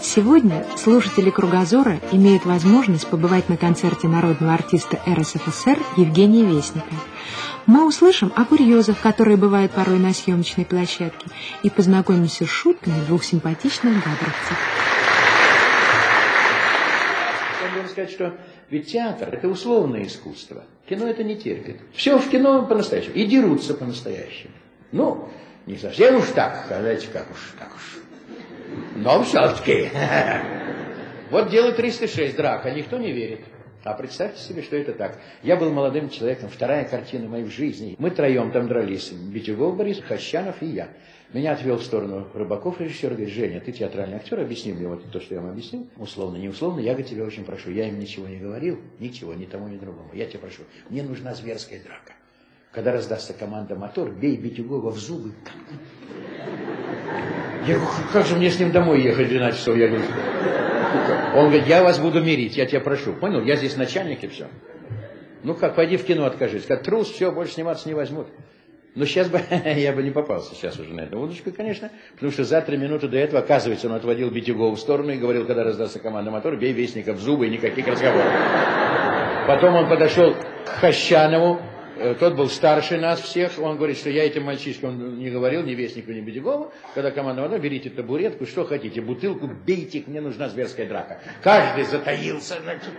Сегодня слушатели «Кругозора» имеют возможность побывать на концерте народного артиста РСФСР Евгения Весника. Мы услышим о курьезах, которые бывают порой на съемочной площадке, и познакомимся с шутками двух симпатичных габровцев. Я должен сказать, что ведь театр – это условное искусство. Кино это не терпит. Все в кино по-настоящему. И дерутся по-настоящему. Ну, не совсем уж так, знаете, как уж. Но все-таки. Вот дело 306, драка, никто не верит. А представьте себе, что это так. Я был молодым человеком, вторая картина моей в жизни. Мы троем там дрались. Битюгов Борис, Хащанов и я. Меня отвел в сторону Рыбаков, режиссер, говорит: Женя, ты театральный актер, объясни мне вот то, что я вам объяснил. Условно, не условно, я тебя очень прошу. Я им ничего не говорил, ничего, ни тому, ни другому. Я тебя прошу, мне нужна зверская драка. Когда раздастся команда «Мотор», бей Битюгова в зубы. Я говорю: как же мне с ним домой ехать в 12 часов? Я говорю: он говорит: я вас буду мирить, я тебя прошу. Понял? Я здесь начальник и все. Ну как, пойди в кино откажись. Как трус, все, больше сниматься не возьмут. Но сейчас бы, я бы не попался сейчас уже на эту удочку, конечно, потому что за 3 минуты до этого, оказывается, он отводил Битюгова в сторону и говорил: когда раздастся команда «Мотор», бей Вестника в зубы и никаких разговоров. Потом он подошел к Хащанову, тот был старше нас всех, он говорит, что я этим мальчишкам, он не говорил ни Вестнику, ни Битюгову, когда команда «Мотор», берите табуретку, что хотите, бутылку, бейте их, мне нужна зверская драка. Каждый затаился, значит.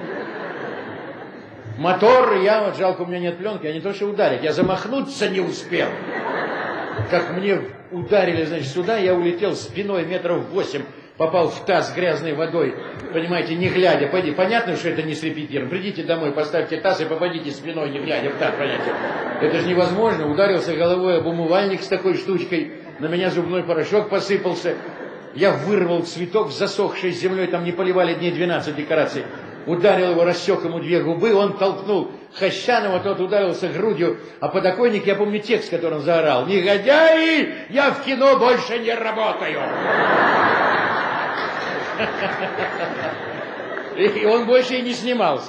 Мотор, я вот, жалко, у меня нет пленки, я не то что ударить, я замахнуться не успел. Как мне ударили, значит, сюда, я улетел спиной метров 8, попал в таз с грязной водой, понимаете, не глядя. Понятно, что это не срепетировано. Придите домой, поставьте таз и попадите спиной, не глядя в таз, понимаете. Это же невозможно. Ударился головой об умывальник с такой штучкой, на меня зубной порошок посыпался. Я вырвал цветок, засохший с землей, там не поливали дней 12 декораций. Ударил его, рассек ему 2 губы, он толкнул Хащанова, тот ударился грудью, а подоконник, я помню текст, который он заорал: «Негодяи, я в кино больше не работаю!» И он больше и не снимался.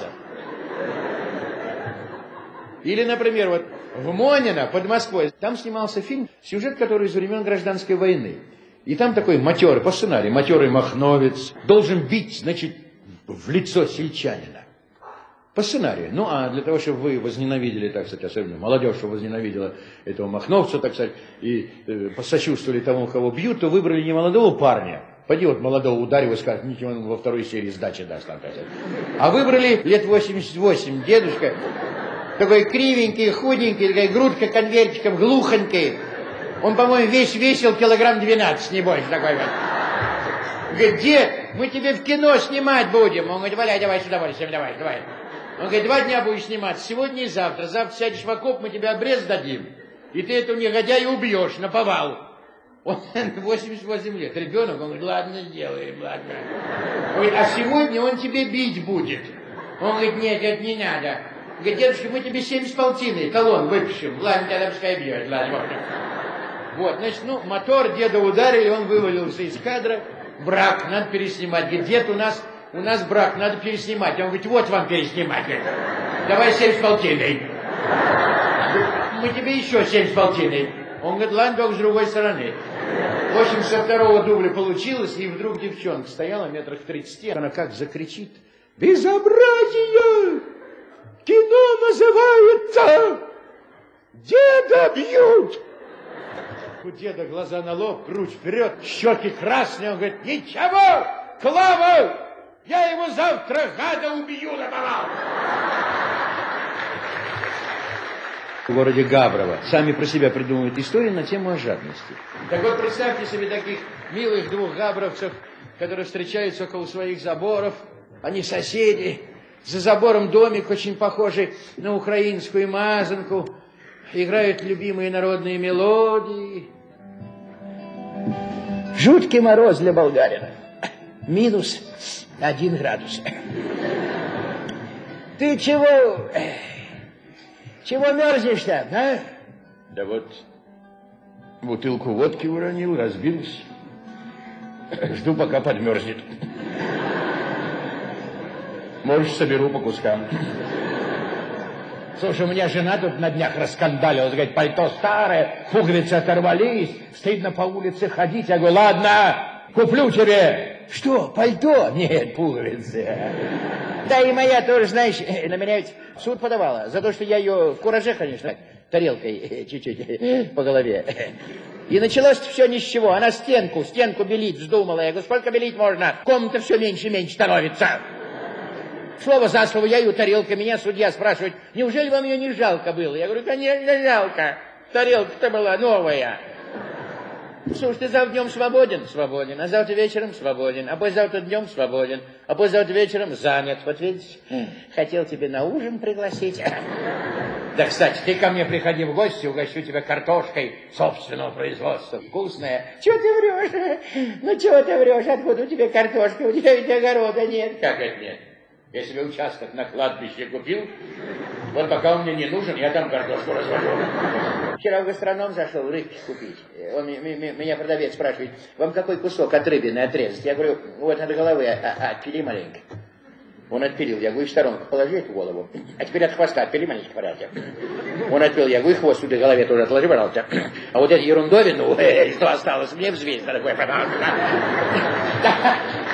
Или, например, вот в Монино под Москвой, там снимался фильм, сюжет который из времен Гражданской войны. И там такой матерый, по сценарию, матерый махновец должен бить, значит, в лицо сельчанина. По сценарию. Ну, а для того, чтобы вы возненавидели, так сказать, особенно молодежь, что возненавидела этого махновца, так сказать, и посочувствовали тому, кого бьют, то выбрали не молодого парня. Пойди вот молодого ударил и скажет: ничего, он во второй серии сдачи даст. А выбрали лет 88, дедушка, такой кривенький, худенький, такая грудка конвертиком, глухонький. Он, по-моему, весь весил килограмм 12, не больше такой вот. Говорит: дед, мы тебе в кино снимать будем. Он говорит: валяй, давай сюда, давай. Он говорит: 2 дня будешь снимать, сегодня и завтра. Завтра сядешь в окоп, мы тебе обрез дадим. И ты этого негодяя убьешь наповал. Он 88 лет, ребенок, он говорит: ладно, сделаем, ладно. Он говорит: а сегодня он тебе бить будет. Он говорит: нет, это не надо. Он говорит: дедушка, мы тебе 70 полтины, талон выпишем. Ладно, тогда пускай бьет, ладно. Вот, значит, ну, мотор, деда ударили, он вывалился из кадра. Брак, надо переснимать. Говорит: дед, у нас брак, надо переснимать. Он говорит: вот вам переснимать. Давай 70 полтиной. Мы тебе еще 70 полтиной. Он говорит: ладно, только с другой стороны. В общем, со 2-го дубля получилось, и вдруг девчонка стояла метрах в 30. Она как закричит: безобразие! Кино называется «Деда бьют». У деда глаза на лоб, грудь вперед, щеки красные. Он говорит: ничего, Клава, я его завтра, гада, убью наповал. В городе Габрово сами про себя придумывают истории на тему о жадности. Так вот, представьте себе таких милых 2 габровцев, которые встречаются около своих заборов. Они соседи. За забором домик, очень похожий на украинскую мазанку. Играют любимые народные мелодии. Жуткий мороз для болгарина. Минус 1 градус. Ты чего мерзнешь-то, а? Да вот бутылку водки уронил, разбился. Жду, пока подмерзнет. Может, соберу по кускам. Слушай, у меня жена тут на днях раскандалилась, говорит: пальто старое, пуговицы оторвались, стыдно по улице ходить. Я говорю: ладно, куплю тебе. Что, пальто? Нет, пуговицы. Да и моя тоже, знаешь, на меня ведь в суд подавала. За то, что я ее в кураже, конечно, тарелкой чуть-чуть по голове. И началось все ни с чего. Она стенку белить вздумала. Я говорю, сколько белить можно? Комната все меньше и меньше становится. Слово за слово, я ее тарелка. Меня судья спрашивает, неужели вам ее не жалко было? Я говорю, конечно, жалко. Тарелка-то была новая. Слушай, ты завтра днем свободен? Свободен. А завтра вечером? Свободен. А послезавтра днем? Свободен. А послезавтра вечером? Занят. Вот видишь, хотел тебе на ужин пригласить. Да, кстати, ты ко мне приходи в гости, угощу тебя картошкой собственного производства. Вкусная. Чего ты врешь? Ну, чего ты врешь? Откуда у тебя картошка? У тебя ведь огорода нет. Как это нет? Я себе участок на кладбище купил. Вот пока он мне не нужен, я там картошку развожу. Вчера в гастроном зашел рыбки купить. Он меня продавец спрашивает, вам какой кусок от рыбины отрезать? Я говорю, вот от головы отпили маленько. Он отпилил, я говорю, в сторонку положи эту голову. А теперь от хвоста отпили маленько, пожалуйста. Он отпил, я говорю, хвост туда в голове тоже отложи, пожалуйста. А вот эту ерундовину, что осталось, мне взвесь, дорогой, пожалуйста.